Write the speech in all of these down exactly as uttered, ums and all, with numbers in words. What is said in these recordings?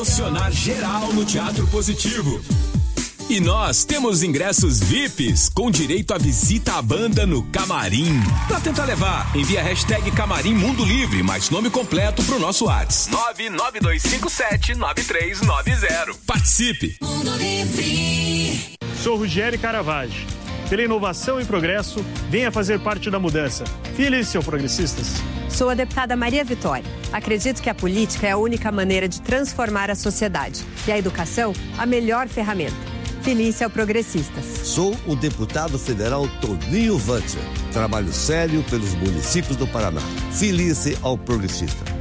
emocionar geral no Teatro Positivo. E nós temos ingressos V I Ps com direito à visita à banda no Camarim. Pra tentar levar, envia a hashtag Camarim Mundo Livre, mais nome completo pro nosso WhatsApp. nove nove dois cinco sete nove três nove zero. Participe! Mundo Livre. Sou Ruggeri Caravaggio. Pela inovação e progresso, venha fazer parte da mudança. Filie-se ao Progressistas. Sou a deputada Maria Vitória. Acredito que a política é a única maneira de transformar a sociedade e a educação a melhor ferramenta. Filie-se ao Progressistas. Sou o deputado federal Toninho Vantcher. Trabalho sério pelos municípios do Paraná. Filie-se ao Progressista.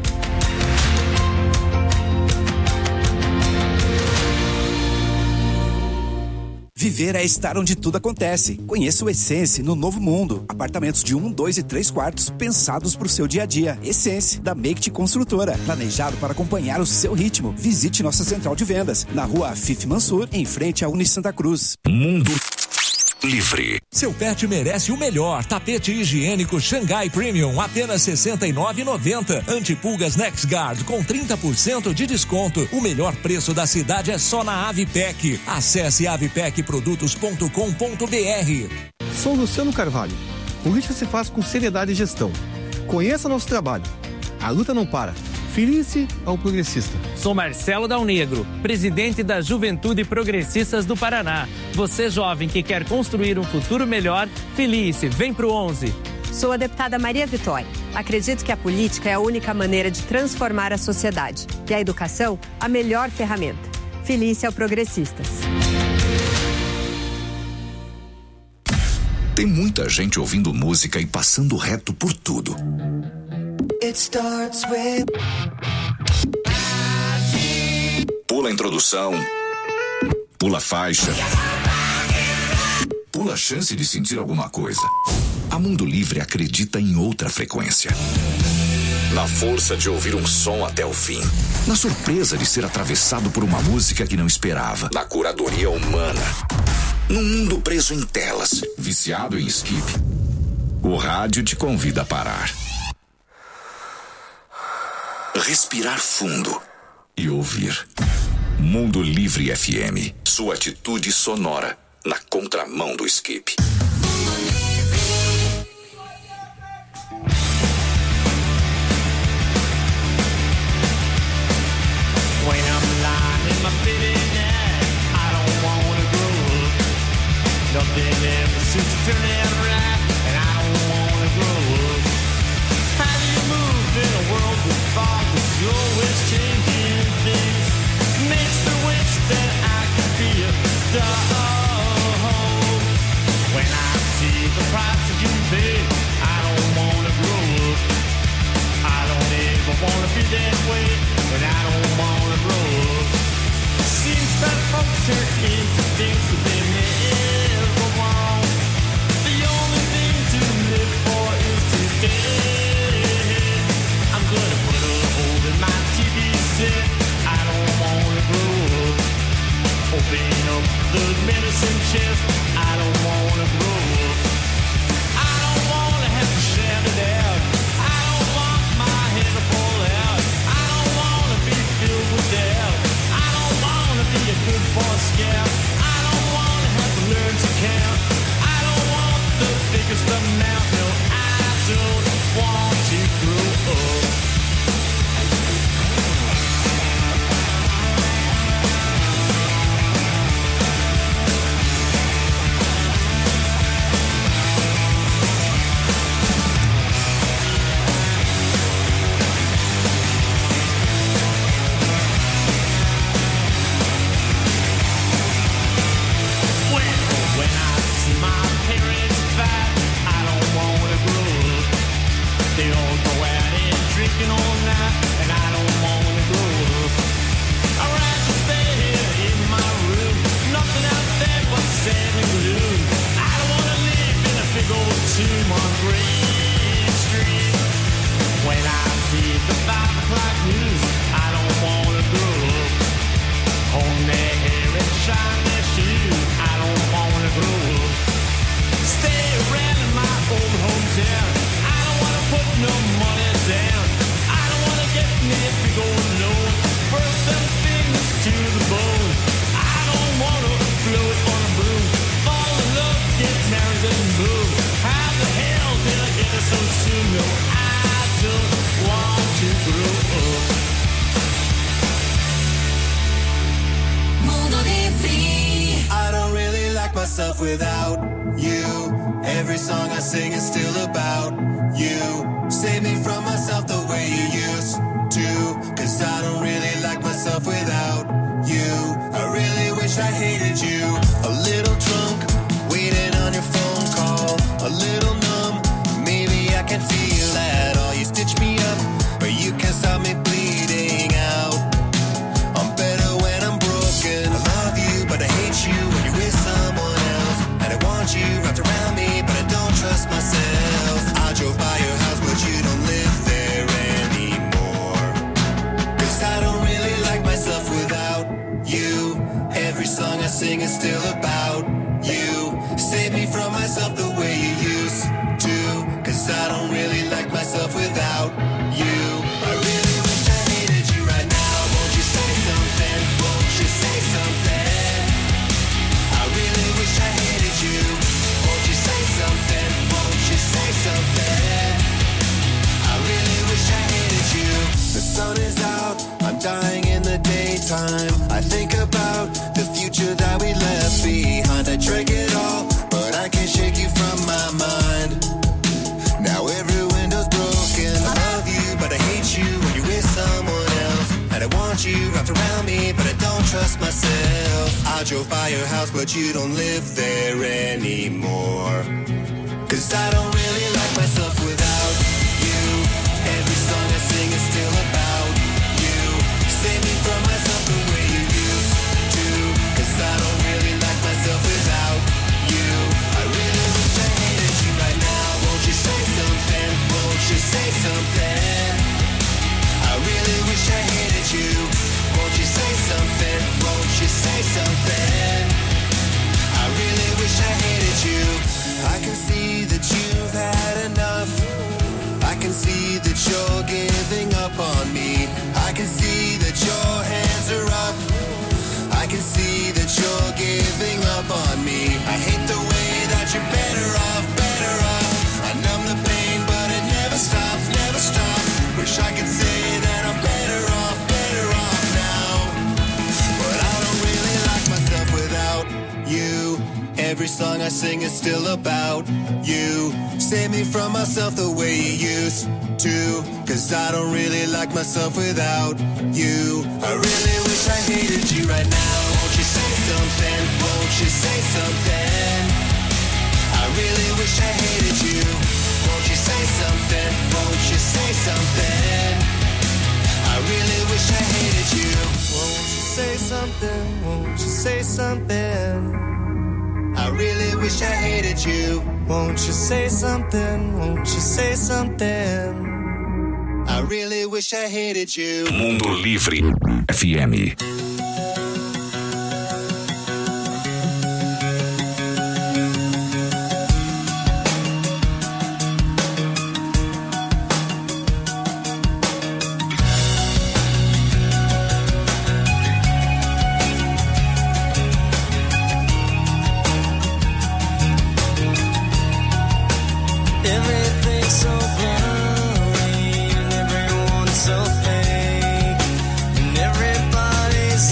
Viver é estar onde tudo acontece. Conheça o Essence no Novo Mundo. Apartamentos de um, dois e três quartos pensados para o seu dia a dia. Essence, da Make Construtora. Planejado para acompanhar o seu ritmo. Visite nossa central de vendas na rua Afif Mansur, em frente à Uni Santa Cruz. Mundo Livre. Seu pet merece o melhor. Tapete higiênico Xangai Premium, apenas sessenta e nove reais e noventa centavos. Antipulgas NexGuard com trinta por cento de desconto. O melhor preço da cidade é só na Avipec. Acesse avipec produtos ponto com ponto b r. Sou Luciano Carvalho. Política se faz com seriedade e gestão. Conheça nosso trabalho. A luta não para. Filie-se ao Progressista. Sou Marcelo Dal Negro, presidente da Juventude Progressistas do Paraná. Você, jovem que quer construir um futuro melhor, filie-se, vem pro onze. Sou a deputada Maria Vitória. Acredito que a política é a única maneira de transformar a sociedade e a educação a melhor ferramenta. Filie-se ao Progressistas. Tem muita gente ouvindo música e passando reto por tudo. It starts with... Pula a introdução, pula a faixa, pula a chance de sentir alguma coisa. A Mundo Livre acredita em outra frequência. Na força de ouvir um som até o fim. Na surpresa de ser atravessado por uma música que não esperava. Na curadoria humana. Num mundo preso em telas, viciado em skip. O rádio te convida a parar. Respirar fundo e ouvir. Mundo Livre F M. Sua atitude sonora na contramão do skip. When I'm lying in my bed at night, I don't wanna grow up. Nothing ever seems to turn out right, and I don't wanna grow up. How do you move in a world with fog that's always changing things? Makes me wish that I could be a dog. When I see the price that you pay, I don't wanna grow up. I don't ever wanna be that way, but I don't wanna grow up. Seems that folks turn into things that they never want. The only thing to live for is today. I'm gonna put a hole in my T V set. I don't wanna grow up. Open up the medicine chest. I don't wanna grow up. I don't wanna have to shout it out. I don't want my head to fall out. I don't wanna be filled with doubt. I don't wanna be a good boy scout. I don't wanna have to learn to count. I don't want the biggest amount. No, I don't want to grow up. myself without you. Every song I sing is still about you. Save me from myself the way you used to, 'cause I don't really like myself without you. I really wish I hated you. A little drunk, waiting on your phone call. A little numb, maybe I can feel that all. You stitch me up, but you can't stop me bleeding out. I'm better when I'm broken. I love you, but I hate you when you're with someone else. And I want you wrapped around me, but I don't trust myself. I drove by your house, but you don't live there anymore. 'Cause I don't really like myself without you. Every song I sing is still about you. Save me from myself the way you used to, 'cause I don't really like myself without you. I really wish I hated you right now. Won't you say something? Won't you say something? I really wish I hated you. Won't you say something? Won't you say something? I really wish I hated you. The sun is out, I'm dying in the daytime. I think about the future that we left behind. I drank it all, but I can't shake you from my mind. Now every window's broken. I love you, but I hate you when you're with someone else. And I want you wrapped around me, but I don't trust myself. I drove by your house, but you don't live there anymore. 'Cause I don't really like myself without you. Every song I sing is still about you. Save me from myself the way you used to, 'cause I don't really like myself without you. I really wish I hated you right now. Won't you say something? Won't you say something? I really wish I hated you. Won't you say something? Won't you say something? I really wish I hated you. I can see that you've had enough. I can see that you're giving up on me. I can see that your hands are up. I can see that you're giving up on me. I hate the way that you're better off, better off. I numb the pain, but it never stops, never stops. Wish I could say that I'm better off, better off now. But I don't really like myself without you. Every song I sing is still about you. Save me from myself the way you used to, 'cause I don't really like myself without you. I really wish I hated you right now. Won't you say something? Won't you say something? I really wish I hated you. Won't you say something? Won't you say something? I really wish I hated you. Won't you say something? Won't you say something? I really wish I hated you. Won't you say something? Won't you say something? I really wish I hated you. Mundo Livre F M. Everything's so blurry and everyone's so fake, and everybody's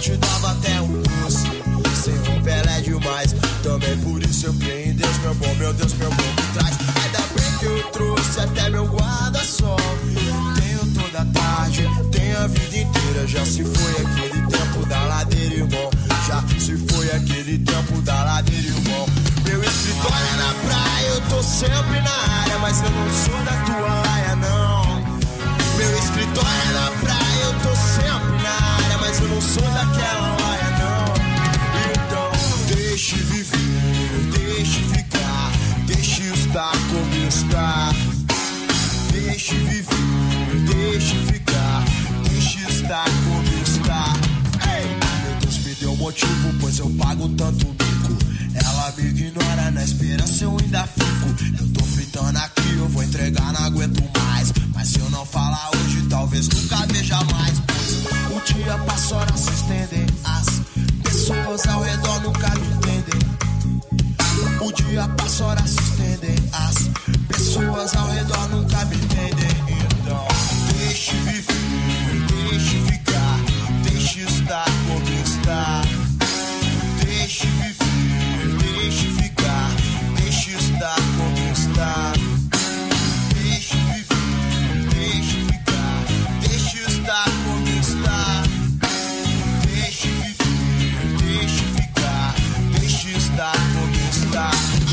te dava até um doce. Sem romper é demais, também por isso eu creio em Deus, meu bom, meu Deus, meu bom me traz. Ainda bem que eu trouxe até meu guarda-sol. Tenho toda a tarde, tenho a vida inteira. Já se foi aquele tempo da ladeira, irmão. Já se foi aquele tempo da ladeira, irmão. Meu escritório é na praia, eu tô sempre na área, mas eu não sou da tua laia, não. Meu escritório é na praia, eu tô sempre na área, mas eu não sou daquela laia, não. Então, deixe viver, deixe ficar, deixe estar como está. Deixe viver, deixe ficar, deixe estar como está. Ei! Meu Deus me deu motivo, pois eu pago tanto bico. Ela me ignora, na esperança eu ainda fico. Eu tô fritando aqui, eu vou entregar, não aguento mais. Mas se eu não falar hoje, talvez nunca veja mais. Pois o dia passa, horas se estendem. As pessoas ao redor nunca me entendem. O dia passa, horas se estendem. As pessoas ao redor nunca me entendem. Então, deixe viver, deixe ficar, deixe estar como está. Deixe viver, deixe ficar, deixe estar como está. Deixe viver, deixe ficar, deixe estar como está. Deixe viver, deixe ficar, deixe estar como está.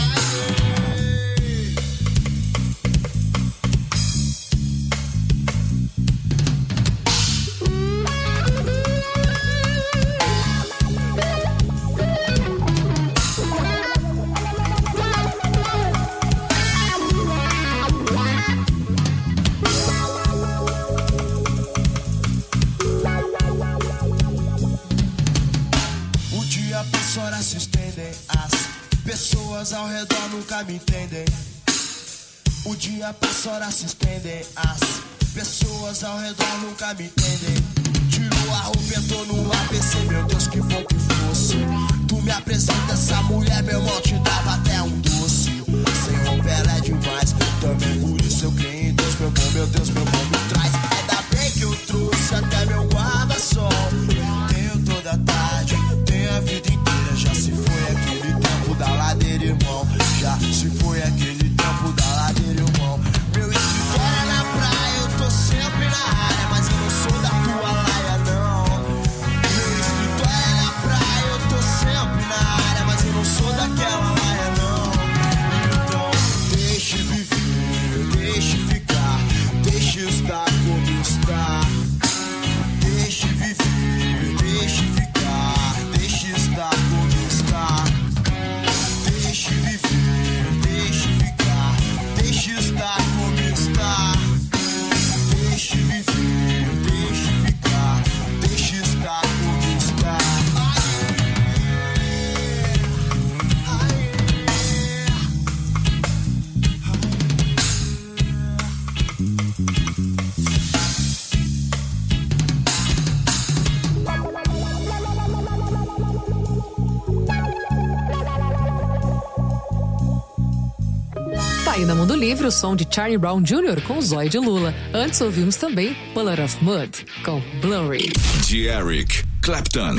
Horas se estendem, as pessoas ao redor nunca me entendem. O dia passa, horas se estendem, as pessoas ao redor nunca me entendem. Tirou a roupa, entrou no A B C, meu Deus, que bom que fosse. Tu me apresenta essa mulher, meu irmão, te dava até um doce. Sem romper ela é demais, também por isso eu creio em Deus, meu bom, meu Deus, meu bom me traz. Ainda bem que eu trouxe até meu guarda-sol. Tenho toda a tarde, tenho a vida inteira. Já se foi aquele tempo da ladeira, irmão. Já se foi aquele tempo da ladeira, irmão. Meu escritório é na praia, eu tô sempre na área, mas eu não sou da tua laia, não. Meu escritório é na praia, eu tô sempre na área, mas eu não sou daquela laia, não. Então, deixe viver, deixe ficar, deixe estar como está. Deixe viver, deixe ficar, deixe estar como está. Deixe viver, deixe ficar, deixe estar como está. Deixe viver, deixe ficar, deixe estar como está. Tá aí na Mundo Livre o som de Charlie Brown Júnior com Zóio de Lula. Antes ouvimos também Puller of Mud com Blurry. De Eric Clapton.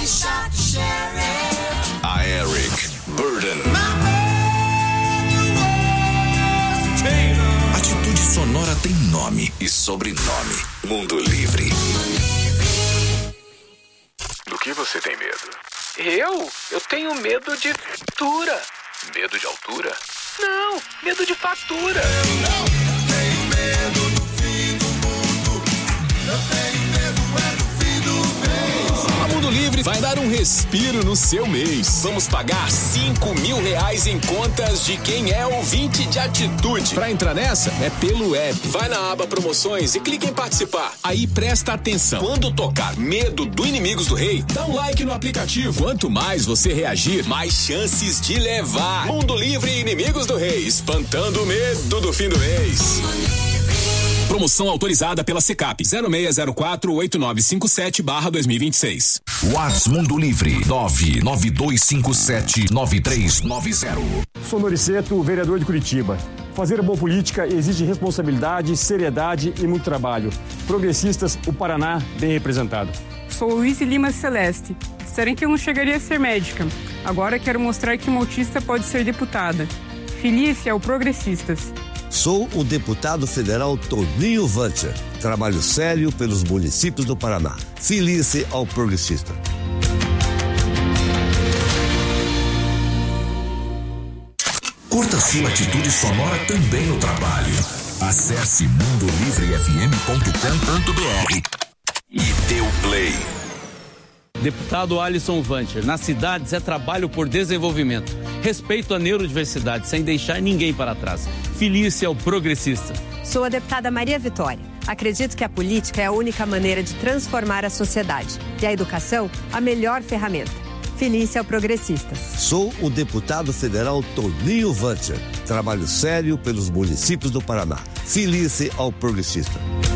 A Eric Burden. Atitude sonora tem nome e sobrenome. Mundo Livre. Do que você tem medo? Eu? Eu tenho medo de altura. Medo de altura? Não, medo de fatura. Eu não tenho medo do fim do mundo. Eu tenho medo é do fim do mês. A Mundo Livre vai dar um respiro no seu mês. Vamos pagar cinco mil reais em contas de quem é ouvinte de atitude. Pra entrar nessa, é pelo app. Vai na aba promoções e clica em participar. Aí presta atenção. Quando tocar Medo do Inimigos do Rei, dá um like no aplicativo. Quanto mais você reagir, mais chances de levar. Mundo Livre e Inimigos do Rei, espantando o medo do fim do mês. Promoção autorizada pela Secap zero seis zero quatro oito nove cinco sete barra dois mil e vinte e seis. Whats Mundo Livre nove nove dois cinco sete nove três nove zero. Sou Noriceto, vereador de Curitiba. Fazer boa política exige responsabilidade, seriedade e muito trabalho. Progressistas, o Paraná bem representado. Sou Luísa Lima Celeste. Disseram que eu não chegaria a ser médica. Agora quero mostrar que uma autista pode ser deputada. Felice ao Progressistas. Sou o deputado federal Toninho Vantia. Trabalho sério pelos municípios do Paraná. Felice ao Progressista. Curta sua atitude sonora também no trabalho. Acesse mundo livre f m ponto com ponto b r e dê o play. Deputado Alisson Vancher, nas cidades é trabalho por desenvolvimento. Respeito à neurodiversidade, sem deixar ninguém para trás. Felice ao Progressista. Sou a deputada Maria Vitória. Acredito que a política é a única maneira de transformar a sociedade. E a educação, a melhor ferramenta. Felice ao Progressistas. Sou o deputado federal Toninho Vantia. Trabalho sério pelos municípios do Paraná. Felice ao Progressista.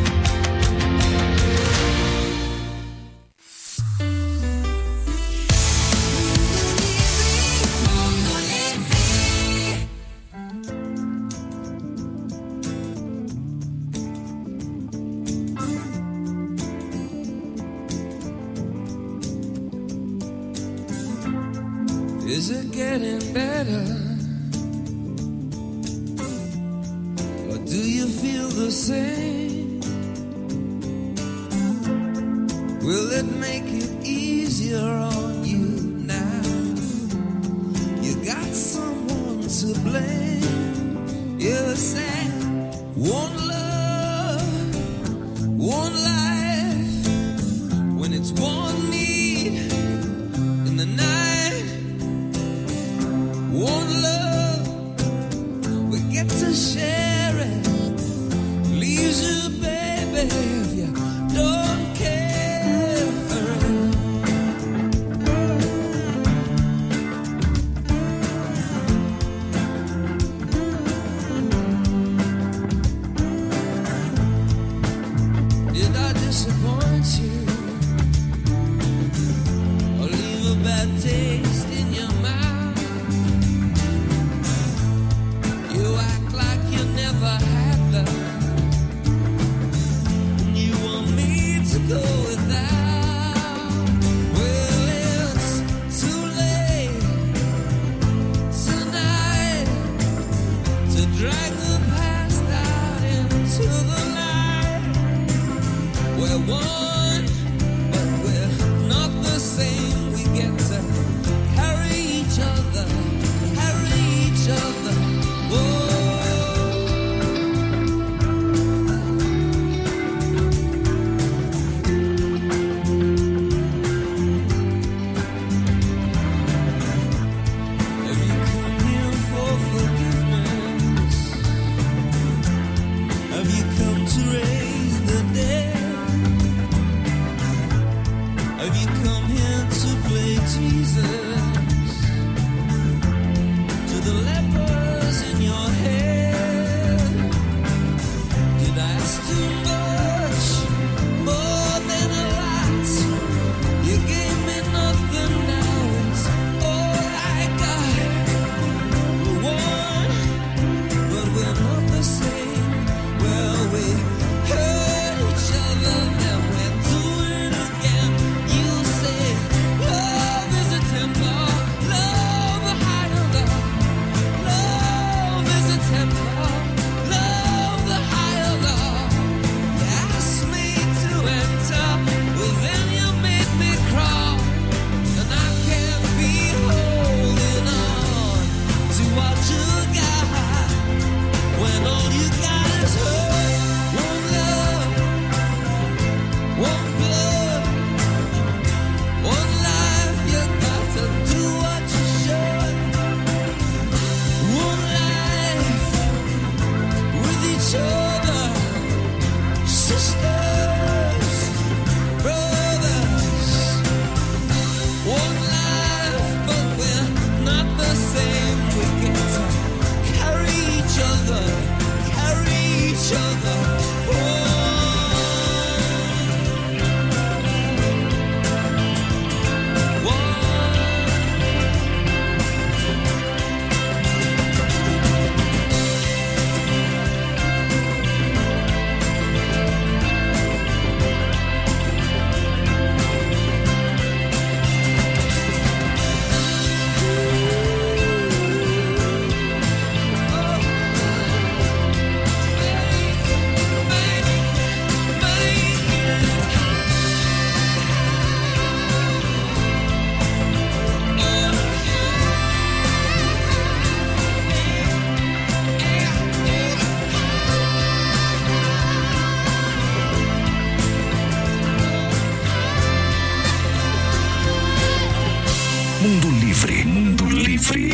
Is it getting better? Or do you feel the same? Will it make it easier on you now? You got someone to blame. You're sad. One love, one life. When it's one need in the night. One love, we get to share it. Leaves you, baby, if you don't care. Did I disappoint you? Or leave a bad taste in your mouth? Never had love, and you want me to go without. Well, it's too late tonight to drag the past out into the night. We're one, but we're not the same. We get to carry each other, carry each other. Whoa. Mundo Livre. Mundo Livre.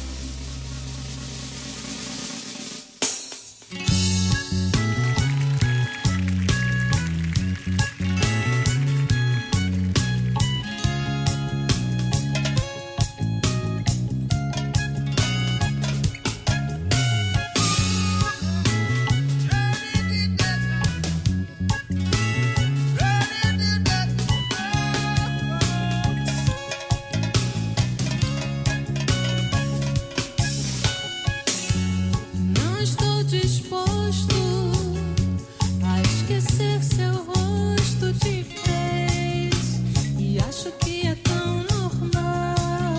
Não estou disposto a esquecer seu rosto de vez, e acho que é tão normal.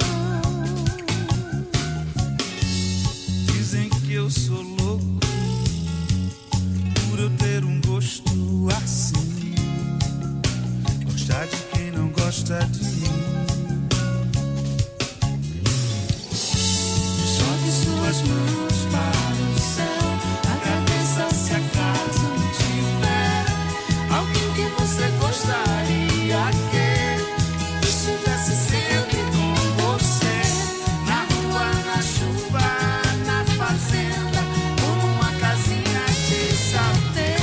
Dizem que eu sou louco por eu ter um gosto assim, gostar de quem não gosta de mim. Jogue suas mãos para o céu, agradeça se acaso tiver alguém que você gostaria que estivesse sempre com você, na rua, na chuva, na fazenda, ou numa casinha de saber.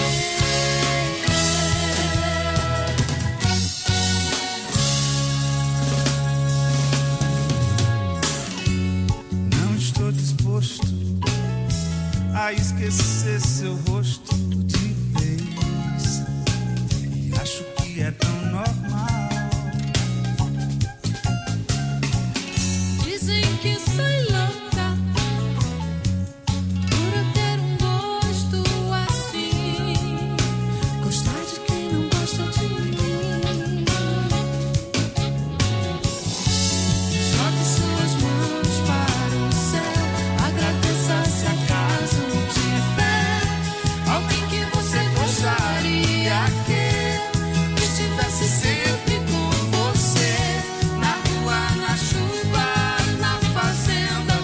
Não estou disposto a esquecer seu rosto de vez, e acho que é tão normal. Dizem que sou louca por eu ter um gosto assim, gostar de quem não gosta de mim. Jogue suas mãos para o céu, agradeça se acaso tiver alguém que você gostaria que estivesse sempre com você, na rua, na chuva, na fazenda,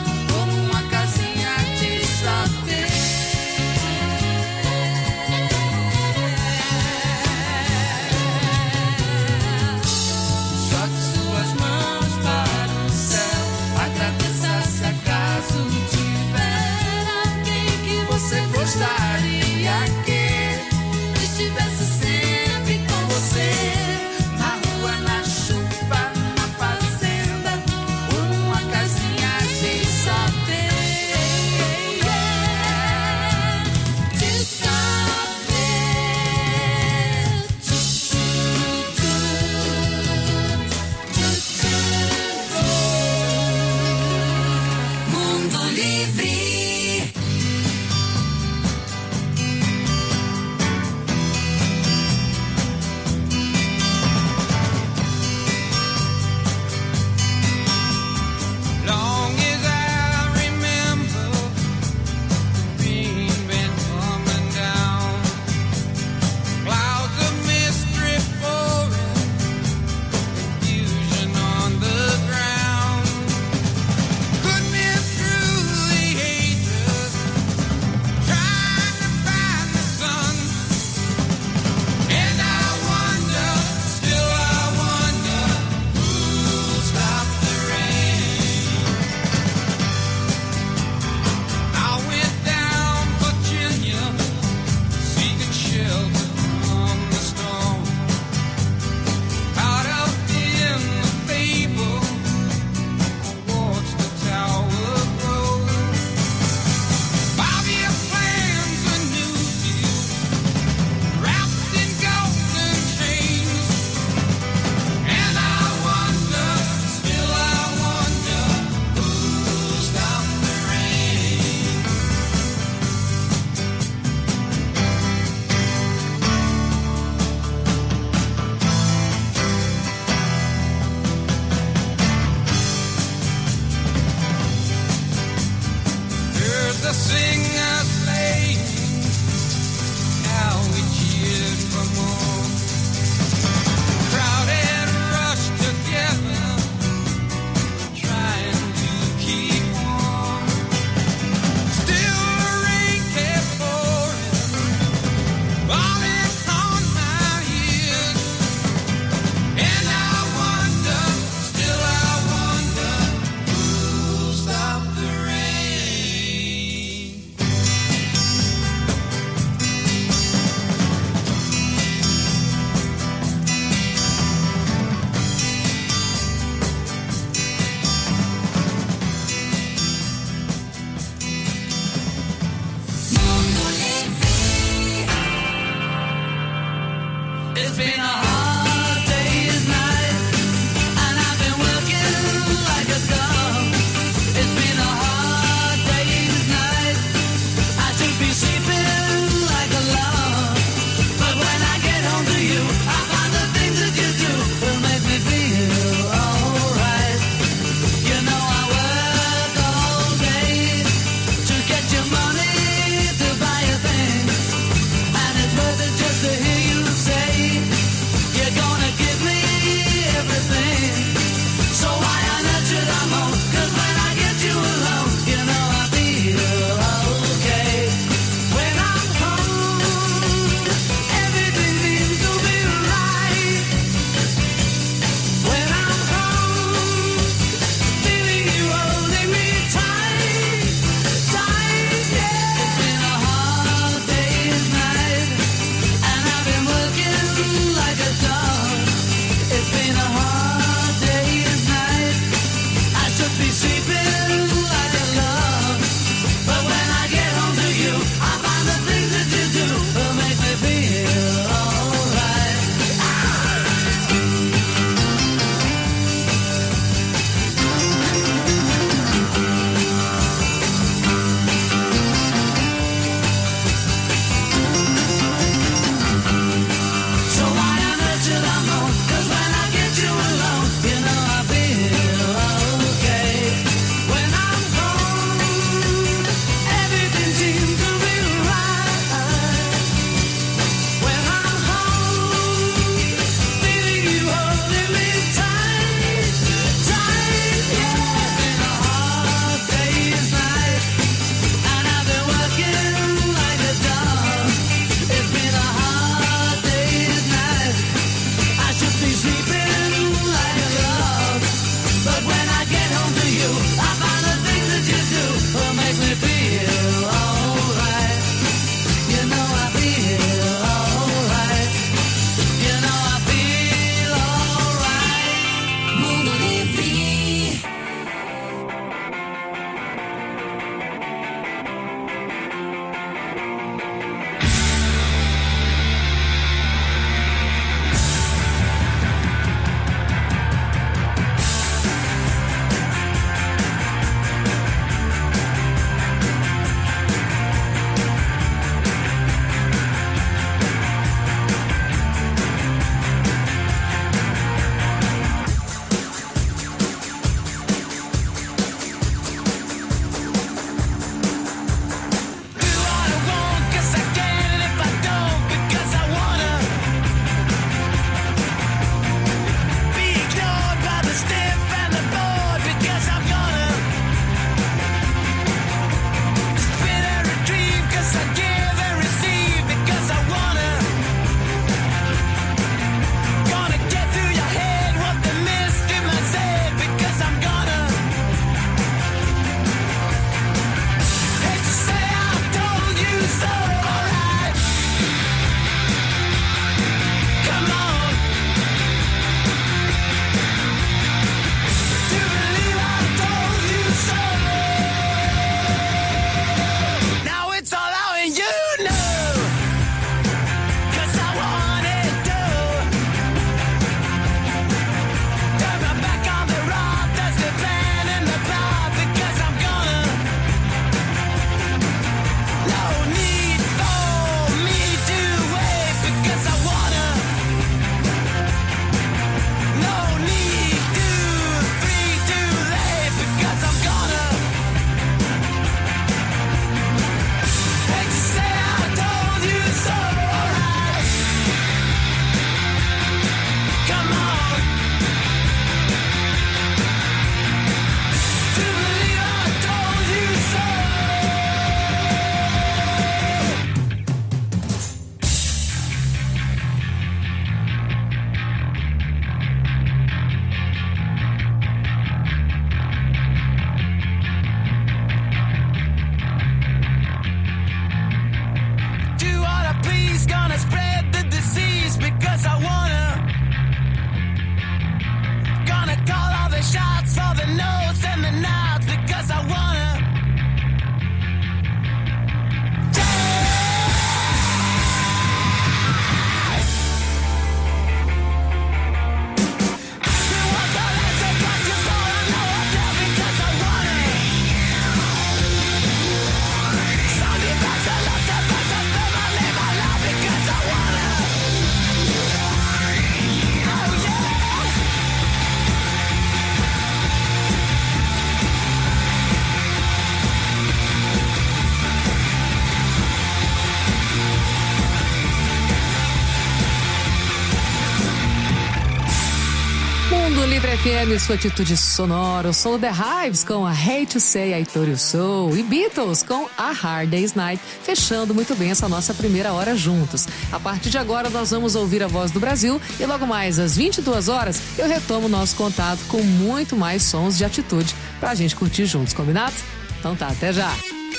Livre F M, sua atitude sonora. O som The Hives com a Hate to Say I Told You So e Beatles com a Hard Day's Night, fechando muito bem essa nossa primeira hora juntos. A partir de agora nós vamos ouvir a Voz do Brasil e logo mais às vinte e duas horas eu retomo o nosso contato com muito mais sons de atitude pra gente curtir juntos, combinado? Então tá, até já!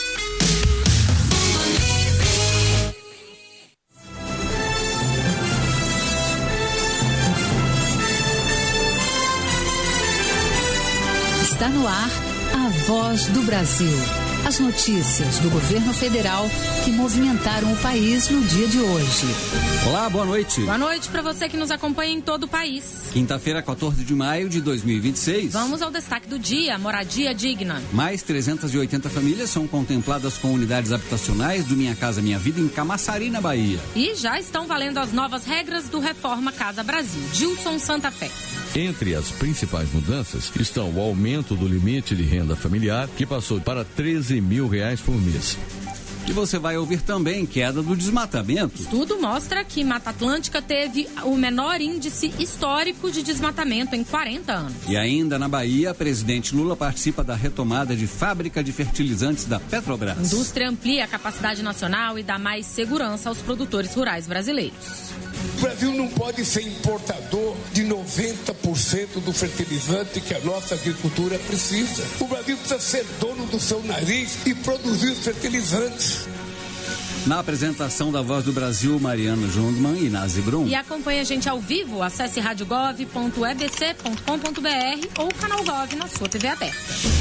Está no ar a Voz do Brasil. As notícias do governo federal que movimentaram o país no dia de hoje. Olá, boa noite. Boa noite para você que nos acompanha em todo o país. Quinta-feira, quatorze de maio de dois mil e vinte e seis. Vamos ao destaque do dia, moradia digna. Mais trezentas e oitenta famílias são contempladas com unidades habitacionais do Minha Casa Minha Vida em Camaçari, na Bahia. E já estão valendo as novas regras do Reforma Casa Brasil. Gilson Santa Fé. Entre as principais mudanças estão o aumento do limite de renda familiar, que passou para treze mil reais por mês. E você vai ouvir também queda do desmatamento. Estudo mostra que Mata Atlântica teve o menor índice histórico de desmatamento em quarenta anos. E ainda na Bahia, presidente Lula participa da retomada de fábrica de fertilizantes da Petrobras. A indústria amplia a capacidade nacional e dá mais segurança aos produtores rurais brasileiros. O Brasil não pode ser importador de noventa por cento do fertilizante que a nossa agricultura precisa. O Brasil precisa ser dono do seu nariz e produzir os fertilizantes. Na apresentação da Voz do Brasil, Mariana Jungmann e Nazi Brum. E acompanhe a gente ao vivo, acesse rádio gov ponto e b c ponto com ponto b r ou canal Gov na sua T V aberta.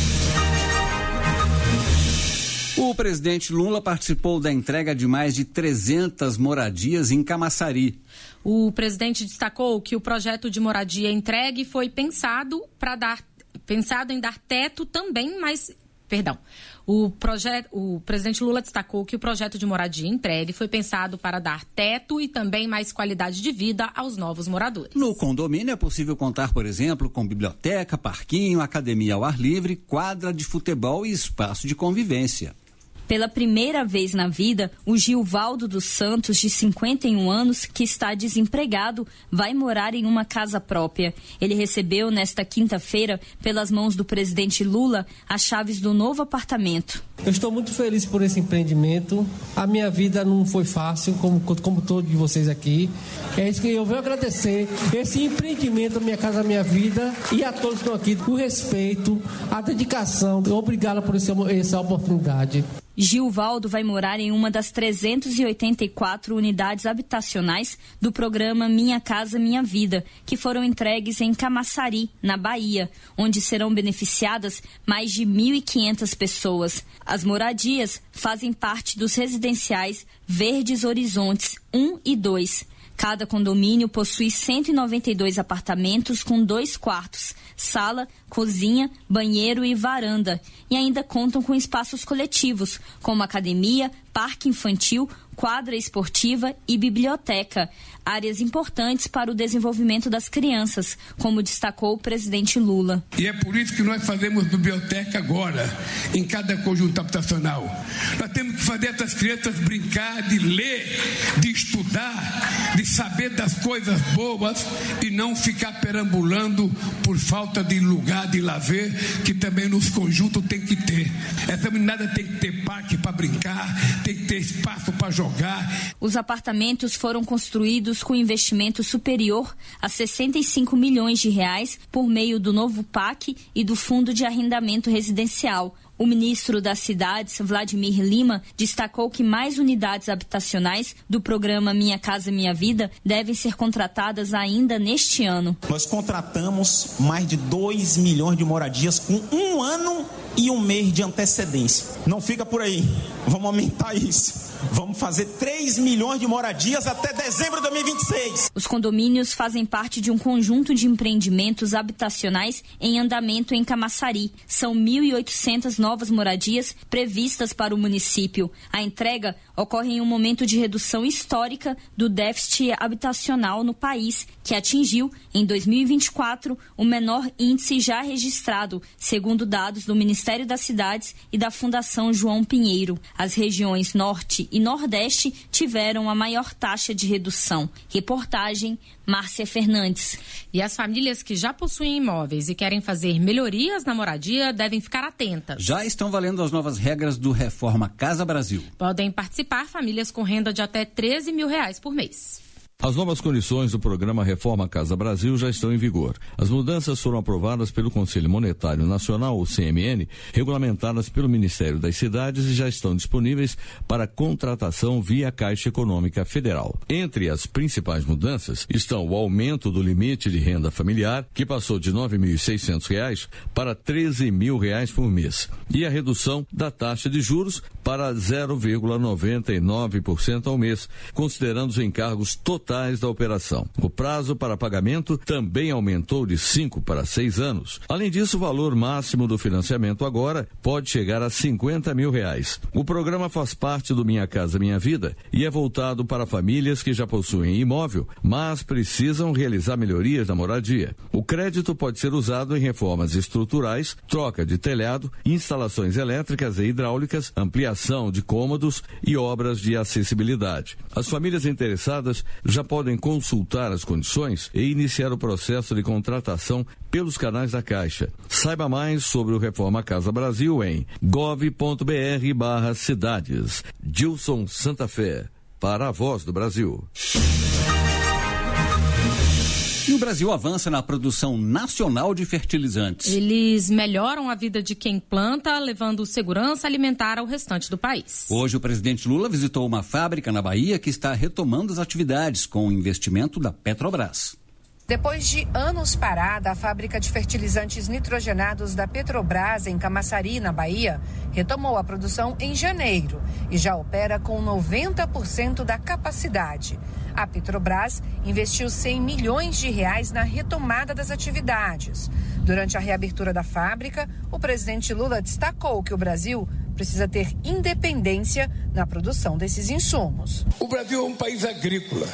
O presidente Lula participou da entrega de mais de trezentas moradias em Camaçari. O presidente destacou que o projeto de moradia entregue foi pensado para dar, pensado em dar teto também, mas, perdão, o projeto, o presidente Lula destacou que o projeto de moradia entregue foi pensado para dar teto e também mais qualidade de vida aos novos moradores. No condomínio é possível contar, por exemplo, com biblioteca, parquinho, academia ao ar livre, quadra de futebol e espaço de convivência. Pela primeira vez na vida, o Gilvaldo dos Santos, de cinquenta e um anos, que está desempregado, vai morar em uma casa própria. Ele recebeu, nesta quinta-feira, pelas mãos do presidente Lula, as chaves do novo apartamento. Eu estou muito feliz por esse empreendimento. A minha vida não foi fácil, como, como todos de vocês aqui. É isso que eu venho agradecer, esse empreendimento, Minha Casa Minha Vida, e a todos que estão aqui, o respeito, a dedicação. Obrigado por esse, essa oportunidade. Gilvaldo vai morar em uma das trezentas e oitenta e quatro unidades habitacionais do programa Minha Casa Minha Vida, que foram entregues em Camaçari, na Bahia, onde serão beneficiadas mais de mil e quinhentas pessoas. As moradias fazem parte dos residenciais Verdes Horizontes um e dois. Cada condomínio possui cento e noventa e dois apartamentos com dois quartos, sala, cozinha, banheiro e varanda. E ainda contam com espaços coletivos, como academia, parque infantil, quadra esportiva e biblioteca. Áreas importantes para o desenvolvimento das crianças, como destacou o presidente Lula. E é por isso que nós fazemos biblioteca agora, em cada conjunto habitacional. Nós temos que fazer essas crianças brincar, de ler, de estudar, de saber das coisas boas e não ficar perambulando por falta de lugar de lazer, que também nos conjuntos tem que ter. Essa meninada tem que ter parque para brincar, tem que ter espaço para jogar. Os apartamentos foram construídos com investimento superior a sessenta e cinco milhões de reais por meio do novo P A C e do Fundo de Arrendamento Residencial. O ministro das Cidades, Vladimir Lima, destacou que mais unidades habitacionais do programa Minha Casa Minha Vida devem ser contratadas ainda neste ano. Nós contratamos mais de dois milhões de moradias com um ano e um mês de antecedência. Não fica por aí, vamos aumentar isso. Vamos fazer três milhões de moradias até dezembro de dois mil e vinte e seis. Os condomínios fazem parte de um conjunto de empreendimentos habitacionais em andamento em Camaçari. São mil e oitocentas novas moradias previstas para o município. A entrega ocorre em um momento de redução histórica do déficit habitacional no país, que atingiu, em dois mil e vinte e quatro, o menor índice já registrado, segundo dados do Ministério das Cidades e da Fundação João Pinheiro. As regiões Norte e Nordeste tiveram a maior taxa de redução. Reportagem, Márcia Fernandes. E as famílias que já possuem imóveis e querem fazer melhorias na moradia devem ficar atentas. Já estão valendo as novas regras do Reforma Casa Brasil. Podem participar famílias com renda de até treze mil reais por mês. As novas condições do programa Reforma Casa Brasil já estão em vigor. As mudanças foram aprovadas pelo Conselho Monetário Nacional, o C M N, regulamentadas pelo Ministério das Cidades e já estão disponíveis para contratação via Caixa Econômica Federal. Entre as principais mudanças estão o aumento do limite de renda familiar, que passou de nove mil e seiscentos reais para treze mil reais por mês, e a redução da taxa de juros para zero vírgula noventa e nove por cento ao mês, considerando os encargos totais da operação. O prazo para pagamento também aumentou de cinco para seis anos. Além disso, o valor máximo do financiamento agora pode chegar a cinquenta mil reais. O programa faz parte do Minha Casa Minha Vida e é voltado para famílias que já possuem imóvel, mas precisam realizar melhorias na moradia. O crédito pode ser usado em reformas estruturais, troca de telhado, instalações elétricas e hidráulicas, ampliação de cômodos e obras de acessibilidade. As famílias interessadas já podem consultar as condições e iniciar o processo de contratação pelos canais da Caixa. Saiba mais sobre o Reforma Casa Brasil em gov.br barra cidades. Gilson Santa Fé, para a Voz do Brasil. E o Brasil avança na produção nacional de fertilizantes. Eles melhoram a vida de quem planta, levando segurança alimentar ao restante do país. Hoje o presidente Lula visitou uma fábrica na Bahia que está retomando as atividades com o investimento da Petrobras. Depois de anos parada, a fábrica de fertilizantes nitrogenados da Petrobras, em Camaçari, na Bahia, retomou a produção em janeiro e já opera com noventa por cento da capacidade. A Petrobras investiu cem milhões de reais na retomada das atividades. Durante a reabertura da fábrica, o presidente Lula destacou que o Brasil precisa ter independência na produção desses insumos. O Brasil é um país agrícola.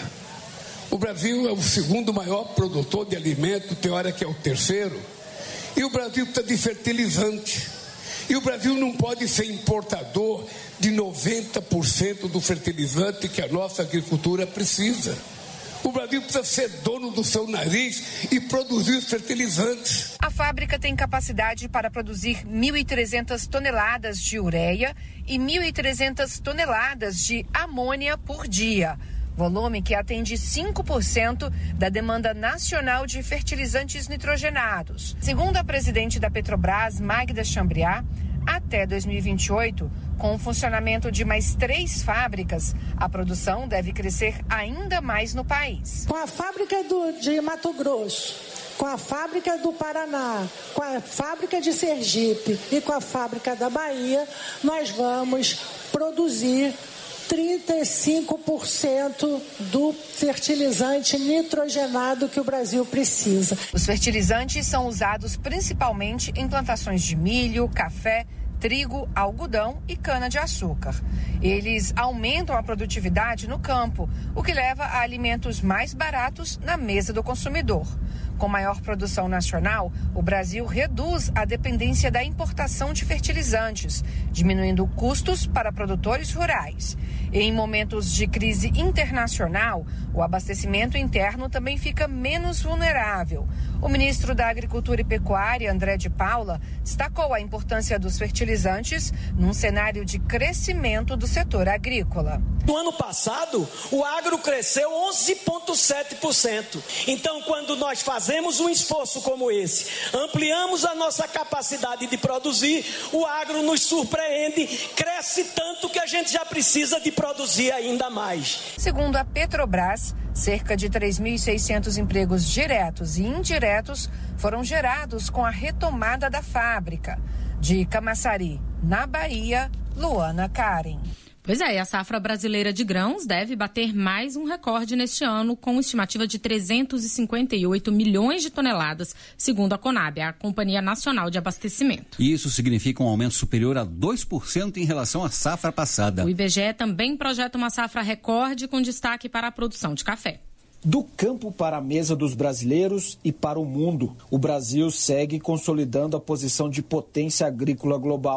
O Brasil é o segundo maior produtor de alimento, tem hora que é o terceiro. E o Brasil precisa de fertilizante. E o Brasil não pode ser importador de noventa por cento do fertilizante que a nossa agricultura precisa. O Brasil precisa ser dono do seu nariz e produzir os fertilizantes. A fábrica tem capacidade para produzir mil e trezentas toneladas de ureia e mil e trezentas toneladas de amônia por dia. Volume que atende cinco por cento da demanda nacional de fertilizantes nitrogenados. Segundo a presidente da Petrobras, Magda Chambriard, até dois mil e vinte e oito, com o funcionamento de mais três fábricas, a produção deve crescer ainda mais no país. Com a fábrica do, de Mato Grosso, com a fábrica do Paraná, com a fábrica de Sergipe e com a fábrica da Bahia, nós vamos produzir trinta e cinco por cento do fertilizante nitrogenado que o Brasil precisa. Os fertilizantes são usados principalmente em plantações de milho, café, trigo, algodão e cana-de-açúcar. Eles aumentam a produtividade no campo, o que leva a alimentos mais baratos na mesa do consumidor. Com maior produção nacional, o Brasil reduz a dependência da importação de fertilizantes, diminuindo custos para produtores rurais. E em momentos de crise internacional, o abastecimento interno também fica menos vulnerável. O ministro da Agricultura e Pecuária, André de Paula, destacou a importância dos fertilizantes num cenário de crescimento do setor agrícola. No ano passado, o agro cresceu onze vírgula sete por cento. Então, quando nós fazemos um esforço como esse, ampliamos a nossa capacidade de produzir, o agro nos surpreende, cresce tanto que a gente já precisa de produzir ainda mais. Segundo a Petrobras, cerca de três mil e seiscentos empregos diretos e indiretos foram gerados com a retomada da fábrica. De Camaçari, na Bahia, Luana Karen. Pois é, e a safra brasileira de grãos deve bater mais um recorde neste ano, com estimativa de trezentos e cinquenta e oito milhões de toneladas, segundo a Conab, a Companhia Nacional de Abastecimento. Isso significa um aumento superior a dois por cento em relação à safra passada. O I B G E também projeta uma safra recorde com destaque para a produção de café. Do campo para a mesa dos brasileiros e para o mundo, o Brasil segue consolidando a posição de potência agrícola global.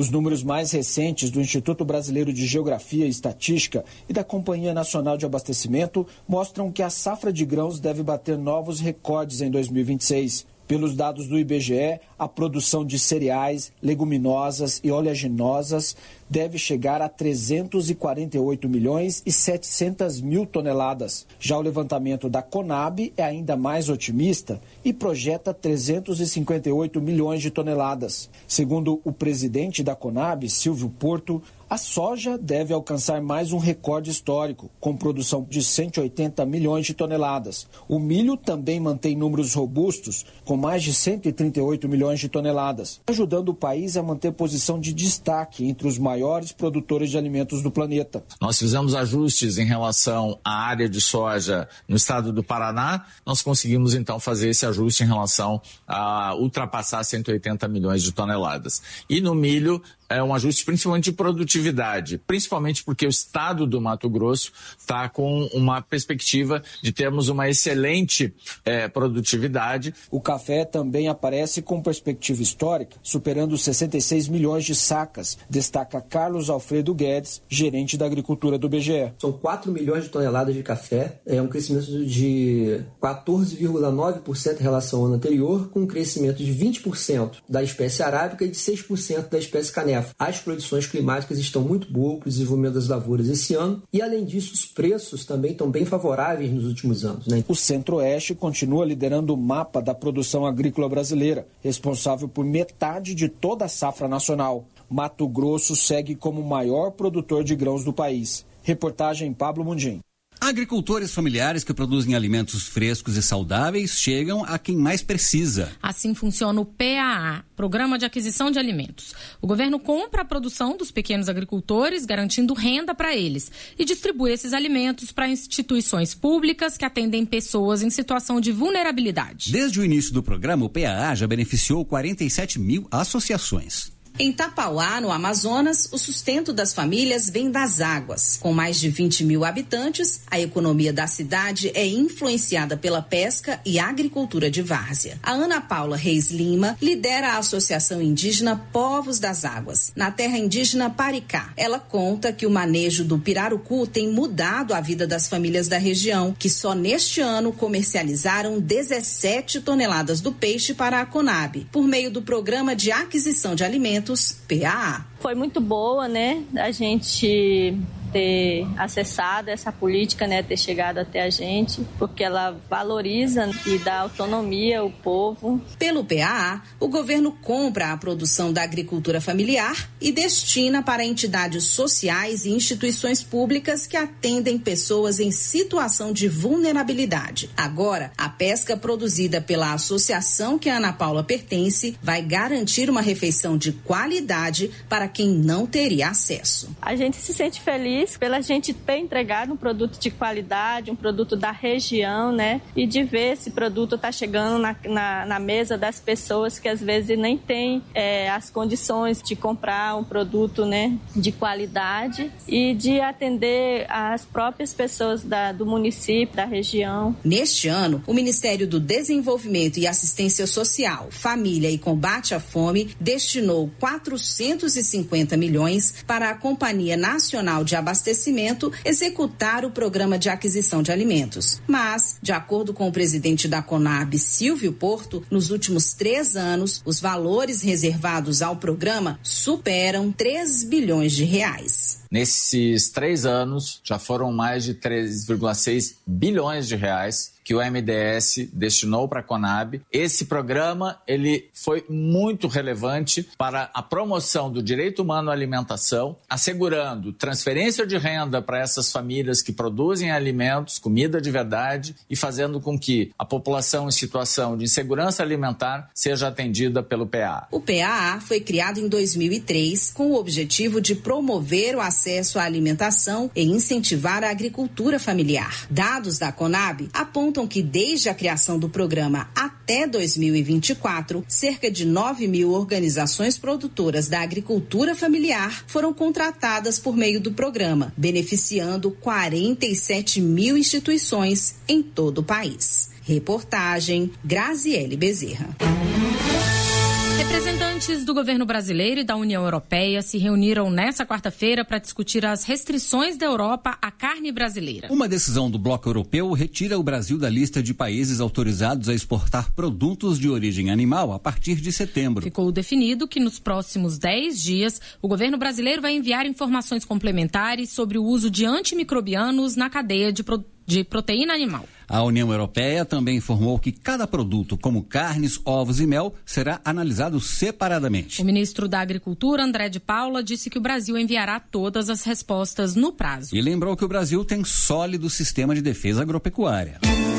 Os números mais recentes do Instituto Brasileiro de Geografia e Estatística e da Companhia Nacional de Abastecimento mostram que a safra de grãos deve bater novos recordes em dois mil e vinte e seis. Pelos dados do I B G E, a produção de cereais, leguminosas e oleaginosas deve chegar a trezentos e quarenta e oito milhões e setecentas mil toneladas. Já o levantamento da Conab é ainda mais otimista e projeta trezentos e cinquenta e oito milhões de toneladas. Segundo o presidente da Conab, Silvio Porto, a soja deve alcançar mais um recorde histórico, com produção de cento e oitenta milhões de toneladas. O milho também mantém números robustos, com mais de cento e trinta e oito milhões de toneladas, ajudando o país a manter posição de destaque entre os maiores produtores de alimentos do planeta. Nós fizemos ajustes em relação à área de soja no estado do Paraná. Nós conseguimos, então, fazer esse ajuste em relação a ultrapassar cento e oitenta milhões de toneladas. E no milho, é um ajuste principalmente de produtividade, principalmente porque o estado do Mato Grosso está com uma perspectiva de termos uma excelente é, produtividade. O café também aparece com perspectiva histórica, superando sessenta e seis milhões de sacas, destaca Carlos Alfredo Guedes, gerente da agricultura do B G E. São quatro milhões de toneladas de café, é um crescimento de quatorze vírgula nove por cento em relação ao ano anterior, com um crescimento de vinte por cento da espécie arábica e de seis por cento da espécie canefa. As condições climáticas estão muito boas para o desenvolvimento das lavouras esse ano e, além disso, os preços também estão bem favoráveis nos últimos anos, né? O Centro-Oeste continua liderando o mapa da produção agrícola brasileira, responsável por metade de toda a safra nacional. Mato Grosso segue como o maior produtor de grãos do país. Reportagem Pablo Mundim. Agricultores familiares que produzem alimentos frescos e saudáveis chegam a quem mais precisa. Assim funciona o P A A, Programa de Aquisição de Alimentos. O governo compra a produção dos pequenos agricultores, garantindo renda para eles, e distribui esses alimentos para instituições públicas que atendem pessoas em situação de vulnerabilidade. Desde o início do programa, o P A A já beneficiou quarenta e sete mil associações. Em Tapauá, no Amazonas, o sustento das famílias vem das águas. Com mais de vinte mil habitantes, a economia da cidade é influenciada pela pesca e agricultura de várzea. A Ana Paula Reis Lima lidera a Associação Indígena Povos das Águas, na terra indígena Paricá. Ela conta que o manejo do pirarucu tem mudado a vida das famílias da região, que só neste ano comercializaram dezessete toneladas do peixe para a Conab, por meio do Programa de Aquisição de Alimentos P A A. Foi muito boa, né, a gente ter acessado essa política, né, ter chegado até a gente, porque ela valoriza e dá autonomia ao povo. Pelo P A A, o governo compra a produção da agricultura familiar e destina para entidades sociais e instituições públicas que atendem pessoas em situação de vulnerabilidade. Agora, a pesca produzida pela associação que a Ana Paula pertence vai garantir uma refeição de qualidade para quem não teria acesso. A gente se sente feliz pela gente ter entregado um produto de qualidade, um produto da região, né? E de ver esse produto tá chegando na, na, na mesa das pessoas que às vezes nem têm é, as condições de comprar um produto, né, de qualidade e de atender as próprias pessoas da, do município, da região. Neste ano, o Ministério do Desenvolvimento e Assistência Social, Família e Combate à Fome destinou quatrocentos e cinquenta milhões para a Companhia Nacional de Abastecimento executar o Programa de Aquisição de Alimentos. Mas, de acordo com o presidente da Conab, Silvio Porto, nos últimos três anos, os valores reservados ao programa superam três bilhões de reais. Nesses três anos, já foram mais de três vírgula seis bilhões de reais que o M D S destinou para a Conab. Esse programa ele foi muito relevante para a promoção do direito humano à alimentação, assegurando transferência de renda para essas famílias que produzem alimentos, comida de verdade, e fazendo com que a população em situação de insegurança alimentar seja atendida pelo P A A. O P A A foi criado em dois mil e três com o objetivo de promover o acesso à alimentação e incentivar a agricultura familiar. Dados da Conab apontam que desde a criação do programa até dois mil e vinte e quatro, cerca de nove mil organizações produtoras da agricultura familiar foram contratadas por meio do programa, beneficiando quarenta e sete mil instituições em todo o país. Reportagem Graziele Bezerra. Representantes do governo brasileiro e da União Europeia se reuniram nesta quarta-feira para discutir as restrições da Europa à carne brasileira. Uma decisão do bloco europeu retira o Brasil da lista de países autorizados a exportar produtos de origem animal a partir de setembro. Ficou definido que nos próximos dez dias o governo brasileiro vai enviar informações complementares sobre o uso de antimicrobianos na cadeia de produção de proteína animal. A União Europeia também informou que cada produto, como carnes, ovos e mel, será analisado separadamente. O ministro da Agricultura, André de Paula, disse que o Brasil enviará todas as respostas no prazo. E lembrou que o Brasil tem sólido sistema de defesa agropecuária.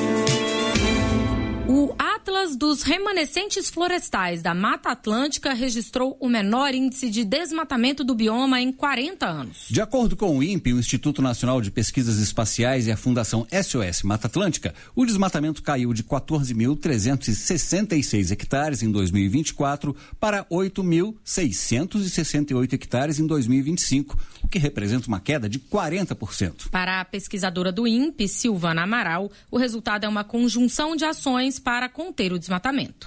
O Atlas dos Remanescentes Florestais da Mata Atlântica registrou o menor índice de desmatamento do bioma em quarenta anos. De acordo com o INPE, o Instituto Nacional de Pesquisas Espaciais e a Fundação S O S Mata Atlântica, o desmatamento caiu de quatorze mil trezentos e sessenta e seis hectares em dois mil e vinte e quatro para oito mil seiscentos e sessenta e oito hectares em dois mil e vinte e cinco, o que representa uma queda de quarenta por cento. Para a pesquisadora do INPE, Silvana Amaral, o resultado é uma conjunção de ações para conter o desmatamento.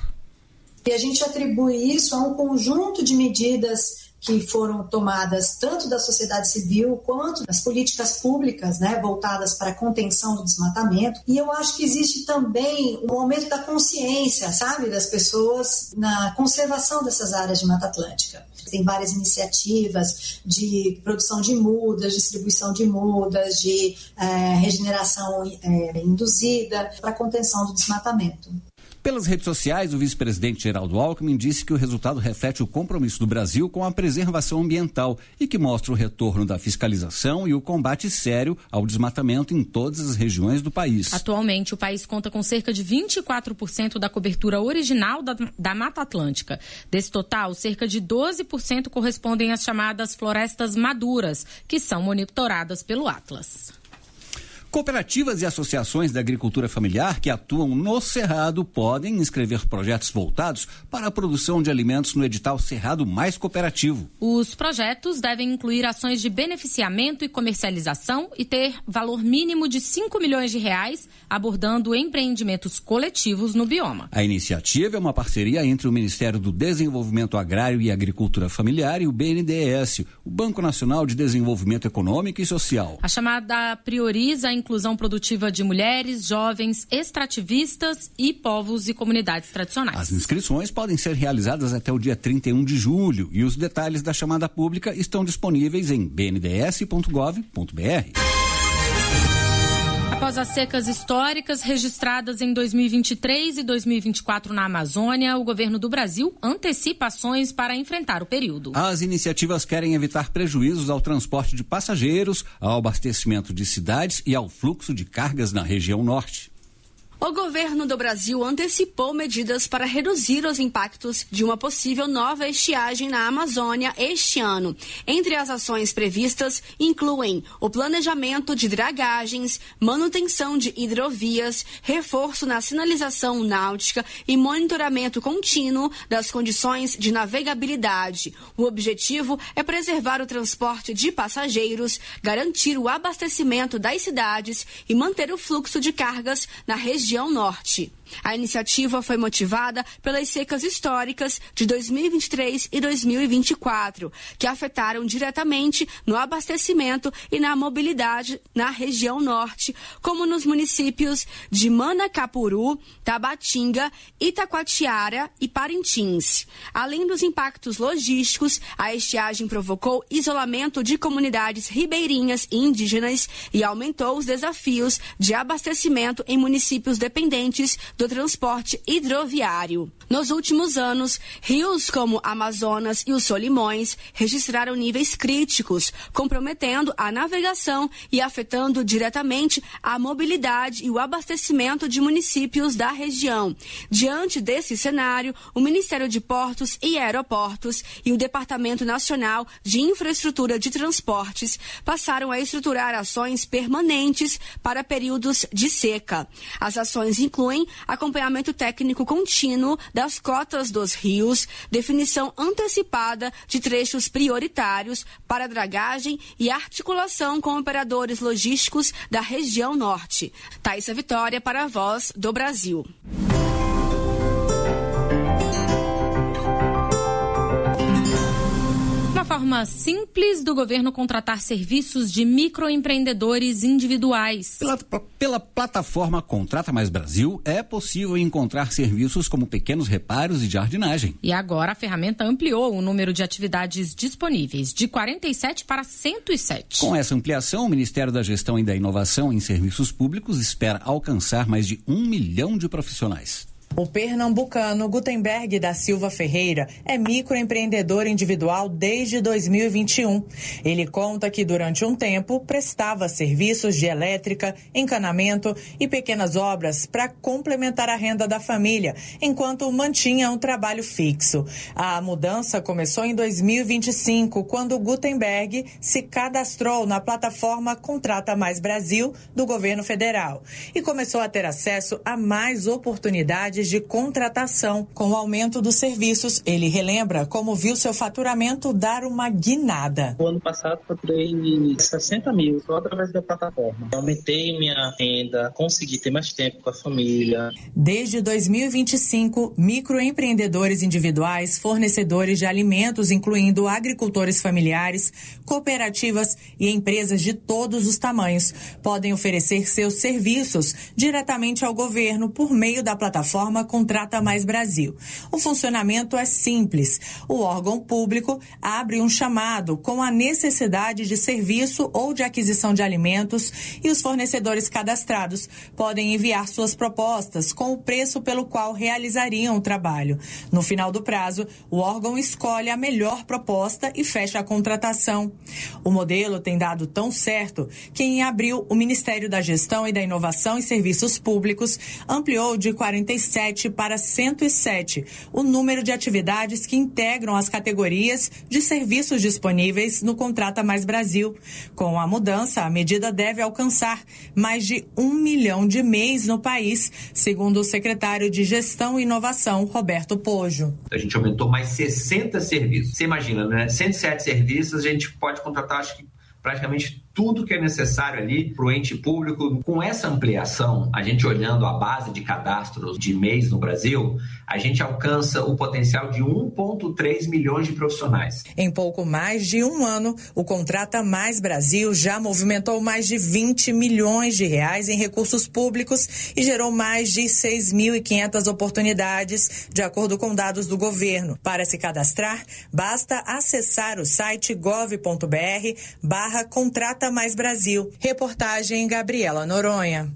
E a gente atribui isso a um conjunto de medidas que foram tomadas tanto da sociedade civil quanto das políticas públicas, né, voltadas para a contenção do desmatamento. E eu acho que existe também um aumento da consciência, sabe, das pessoas na conservação dessas áreas de Mata Atlântica. Tem várias iniciativas de produção de mudas, distribuição de mudas, de é, regeneração é, induzida para a contenção do desmatamento. Pelas redes sociais, o vice-presidente Geraldo Alckmin disse que o resultado reflete o compromisso do Brasil com a preservação ambiental e que mostra o retorno da fiscalização e o combate sério ao desmatamento em todas as regiões do país. Atualmente, o país conta com cerca de vinte e quatro por cento da cobertura original da, da Mata Atlântica. Desse total, cerca de doze por cento correspondem às chamadas florestas maduras, que são monitoradas pelo Atlas. Cooperativas e associações da agricultura familiar que atuam no Cerrado podem inscrever projetos voltados para a produção de alimentos no edital Cerrado Mais Cooperativo. Os projetos devem incluir ações de beneficiamento e comercialização e ter valor mínimo de cinco milhões de reais, abordando empreendimentos coletivos no bioma. A iniciativa é uma parceria entre o Ministério do Desenvolvimento Agrário e Agricultura Familiar e o B N D E S, o Banco Nacional de Desenvolvimento Econômico e Social. A chamada prioriza a inclusão produtiva de mulheres, jovens, extrativistas e povos e comunidades tradicionais. As inscrições podem ser realizadas até o dia trinta e um de julho e os detalhes da chamada pública estão disponíveis em b n d s ponto gov ponto b r. Após as secas históricas registradas em dois mil e vinte e três e dois mil e vinte e quatro na Amazônia, o governo do Brasil antecipa ações para enfrentar o período. As iniciativas querem evitar prejuízos ao transporte de passageiros, ao abastecimento de cidades e ao fluxo de cargas na região norte. O governo do Brasil antecipou medidas para reduzir os impactos de uma possível nova estiagem na Amazônia este ano. Entre as ações previstas incluem o planejamento de dragagens, manutenção de hidrovias, reforço na sinalização náutica e monitoramento contínuo das condições de navegabilidade. O objetivo é preservar o transporte de passageiros, garantir o abastecimento das cidades e manter o fluxo de cargas na região região norte. A iniciativa foi motivada pelas secas históricas de dois mil e vinte e três e dois mil e vinte e quatro, que afetaram diretamente no abastecimento e na mobilidade na região norte, como nos municípios de Manacapuru, Tabatinga, Itacoatiara e Parintins. Além dos impactos logísticos, a estiagem provocou isolamento de comunidades ribeirinhas e indígenas e aumentou os desafios de abastecimento em municípios dependentes do transporte hidroviário. Nos últimos anos, rios como Amazonas e os Solimões registraram níveis críticos, comprometendo a navegação e afetando diretamente a mobilidade e o abastecimento de municípios da região. Diante desse cenário, o Ministério de Portos e Aeroportos e o Departamento Nacional de Infraestrutura de Transportes passaram a estruturar ações permanentes para períodos de seca. As ações incluem acompanhamento técnico contínuo das cotas dos rios, definição antecipada de trechos prioritários para dragagem e articulação com operadores logísticos da região norte. Thaisa Vitória para a Voz do Brasil. forma simples do governo contratar serviços de microempreendedores individuais. Pela, pela plataforma Contrata Mais Brasil, é possível encontrar serviços como pequenos reparos e jardinagem. E agora a ferramenta ampliou o número de atividades disponíveis, de quarenta e sete para cento e sete. Com essa ampliação, o Ministério da Gestão e da Inovação em Serviços Públicos espera alcançar mais de um milhão de profissionais. O pernambucano Gutenberg da Silva Ferreira é microempreendedor individual desde dois mil e vinte e um. Ele conta que durante um tempo prestava serviços de elétrica, encanamento e pequenas obras para complementar a renda da família, enquanto mantinha um trabalho fixo. A mudança começou em dois mil e vinte e cinco, quando Gutenberg se cadastrou na plataforma Contrata Mais Brasil do governo federal e começou a ter acesso a mais oportunidades de contratação. Com o aumento dos serviços, ele relembra como viu seu faturamento dar uma guinada. O ano passado faturei sessenta mil só através da plataforma. Aumentei minha renda, consegui ter mais tempo com a família. Desde dois mil e vinte e cinco, microempreendedores individuais, fornecedores de alimentos, incluindo agricultores familiares, cooperativas e empresas de todos os tamanhos, podem oferecer seus serviços diretamente ao governo por meio da plataforma Contrata Mais Brasil. O funcionamento é simples. O órgão público abre um chamado com a necessidade de serviço ou de aquisição de alimentos e os fornecedores cadastrados podem enviar suas propostas com o preço pelo qual realizariam o trabalho. No final do prazo, o órgão escolhe a melhor proposta e fecha a contratação. O modelo tem dado tão certo que em abril o Ministério da Gestão e da Inovação em Serviços Públicos ampliou de quarenta e sete para cento e sete o número de atividades que integram as categorias de serviços disponíveis no Contrata Mais Brasil. Com a mudança, a medida deve alcançar mais de um milhão de M E Is no país, segundo o secretário de Gestão e Inovação, Roberto Pojo. A gente aumentou mais sessenta serviços. Você imagina, né? cento e sete serviços, a gente pode contratar, acho que praticamente tudo que é necessário ali para o ente público. Com essa ampliação, a gente olhando a base de cadastros de M E Is no Brasil, a gente alcança o potencial de um vírgula três milhões de profissionais. Em pouco mais de um ano, o Contrata Mais Brasil já movimentou mais de vinte milhões de reais em recursos públicos e gerou mais de seis mil e quinhentas oportunidades, de acordo com dados do governo. Para se cadastrar, basta acessar o site gov ponto br barra Contrata Mais Brasil. Reportagem Gabriela Noronha.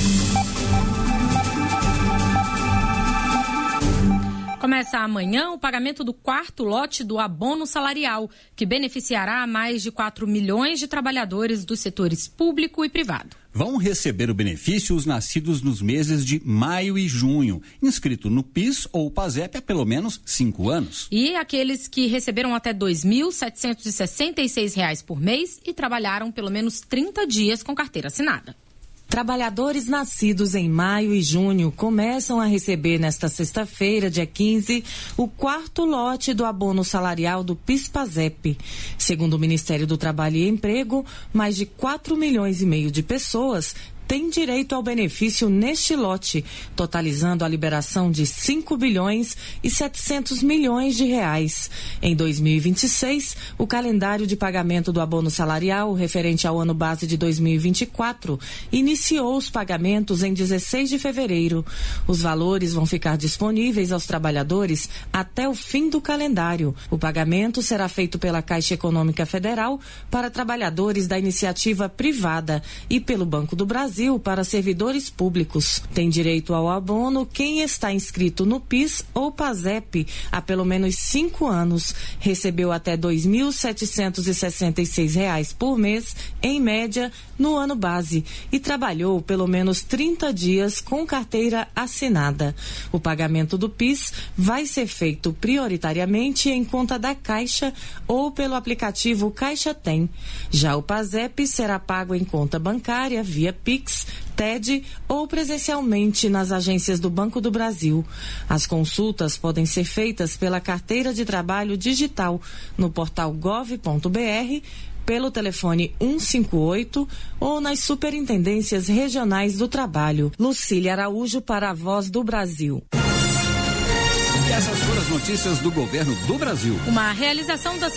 Começa amanhã o pagamento do quarto lote do abono salarial, que beneficiará mais de quatro milhões de trabalhadores dos setores público e privado. Vão receber o benefício os nascidos nos meses de maio e junho, inscrito no PIS ou PASEP há pelo menos cinco anos. E aqueles que receberam até dois mil setecentos e sessenta e seis reais por mês e trabalharam pelo menos trinta dias com carteira assinada. Trabalhadores nascidos em maio e junho começam a receber nesta sexta-feira, dia quinze, o quarto lote do abono salarial do PIS/PASEP. Segundo o Ministério do Trabalho e Emprego, mais de quatro milhões e meio de pessoas têm direito ao benefício neste lote, totalizando a liberação de cinco bilhões e setecentos milhões de reais. Em dois mil e vinte e seis, o calendário de pagamento do abono salarial, referente ao ano base de dois mil e vinte e quatro, iniciou os pagamentos em dezesseis de fevereiro. Os valores vão ficar disponíveis aos trabalhadores até o fim do calendário. O pagamento será feito pela Caixa Econômica Federal para trabalhadores da iniciativa privada e pelo Banco do Brasil para servidores públicos. Tem direito ao abono quem está inscrito no PIS ou PASEP há pelo menos cinco anos, recebeu até dois mil setecentos e sessenta e seis reais por mês, em média, no ano base, e trabalhou pelo menos trinta dias com carteira assinada. O pagamento do PIS vai ser feito prioritariamente em conta da Caixa ou pelo aplicativo Caixa Tem. Já o PASEP será pago em conta bancária via Pix, T E D ou presencialmente nas agências do Banco do Brasil. As consultas podem ser feitas pela carteira de trabalho digital no portal gov ponto br, pelo telefone um cinco oito ou nas superintendências regionais do trabalho. Lucília Araújo para a Voz do Brasil. E essas foram as notícias do governo do Brasil. Uma realização da